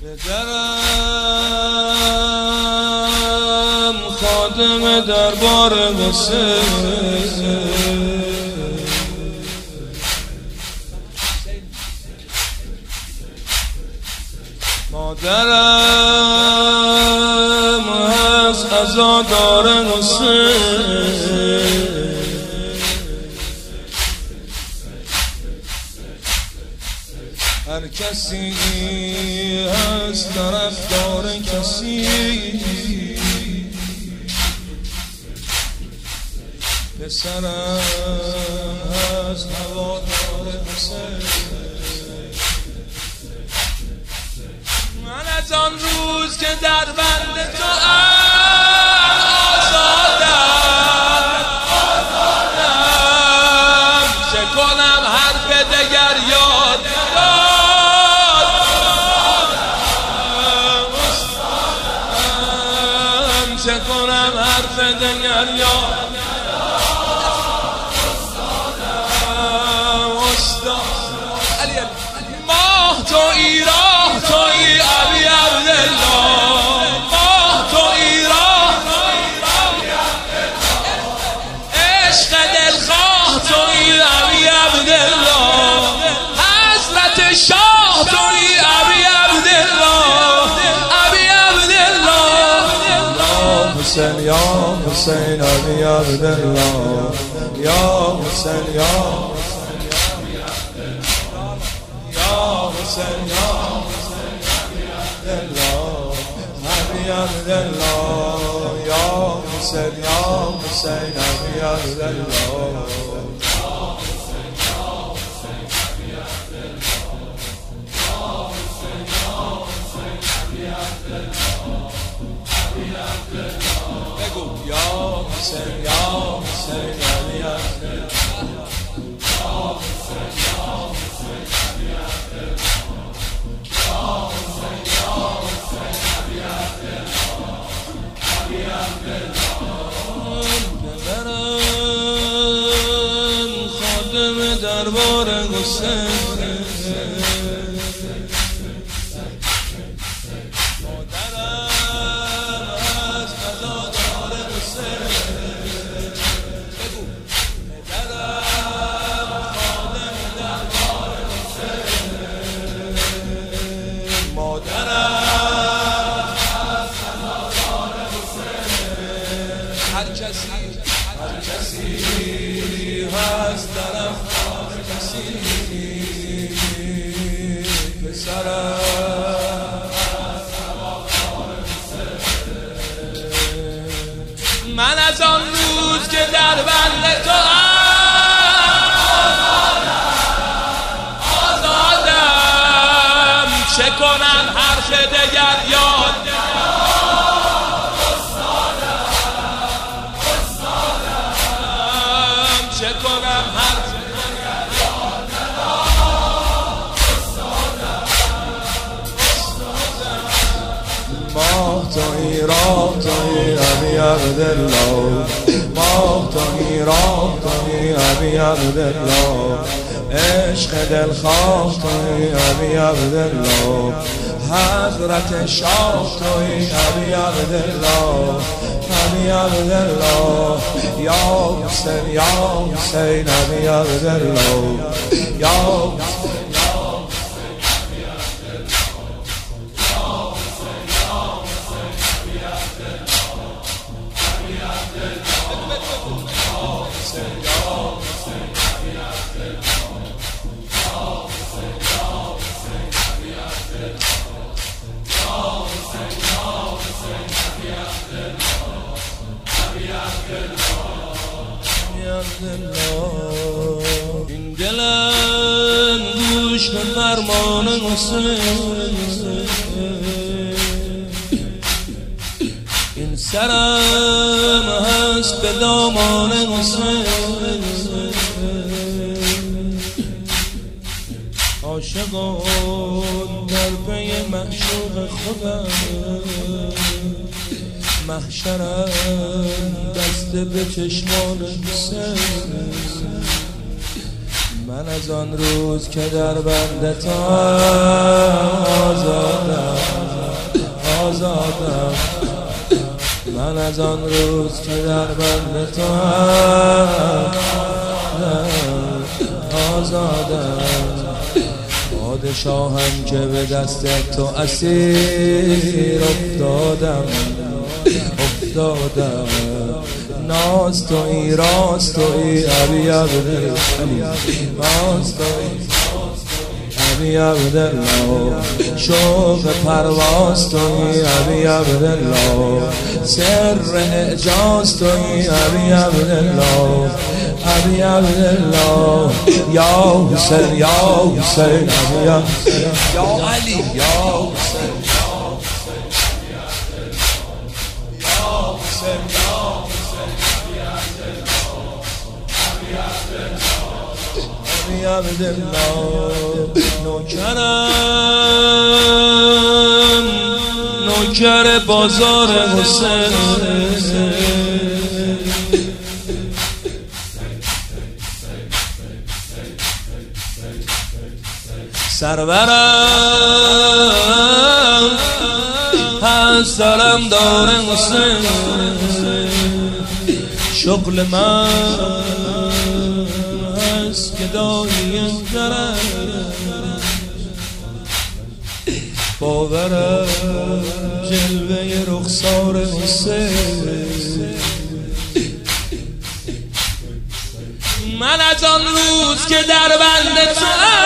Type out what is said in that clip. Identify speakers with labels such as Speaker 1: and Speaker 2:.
Speaker 1: پدرم خادم دربار قصه، مادرم هست عزادار قصه. هر کسی هست طرفدار کسی، پسرم هست هوادار حسین. من از آن روز که در بند تو آزادم، چه کنم حرف دگر یاد چه کنم حرف دگر یاد ماه تویی راه تویی ابی عبدالله، ماه تویی راه عشق دلخواه تویی ابی عبدالله، حضرت شاه تویی ابی عبدالله، ابی عبدالله.
Speaker 2: حسین یا حسین ابی عبدالله، یا حسین یا حسین یا ابی عبدالله، یا حسین یا حسین ابی عبدالله. بگو یا حسین یا حسین ابی
Speaker 1: پدرم خادم دربار قصه، مادرم از عزادار قصه. بگو پدرم خادم دربار قصه، مادرم از عزادار قصه. هر کسی هست طرفدار کسی، پسرم هست هوادار قصه. من از آن روز که در بند تو آزادم، چه کنم حرف دگر یاد چه کنم حرف
Speaker 2: ماه تویی راه تویی ابی عبدالله، ماه تویی راه تویی ابی عبدالله، عشق دلخواه تویی ابی عبدالله، حضرت شاه تویی ابی عبدالله، ابی عبدالله. یا حسین یا حسین ابی عبدالله، یا
Speaker 1: این دلم گوش به فرمان حسین، این سرم هست به دامان حسین. عاشقان در پی معشوق خودم، محشرم دست به چشمان حسین. من از آن روز که در بند تو آزادم،
Speaker 2: آزادم، من از آن روز که در بند تو هم آزادم. پادشاهم که به دست تو اسیر افتادم، ناز تویی راز تویی ابی عبدالله، ناز تویی ابی عبدالله، شوق پرواز تویی ابی عبدالله، سر اعجاز تویی ابی عبدالله، ابی عبدالله، یا حسین یا حسین ابی عبدالله، یا علی یا حسین ابی عبدالله. نوکرم نوکر بازار حسین، سرورم هست دارم دار حسین، شغل من هست که دایی درم، باورم جلوه رخسار حسین. من از آن روز که در بند تو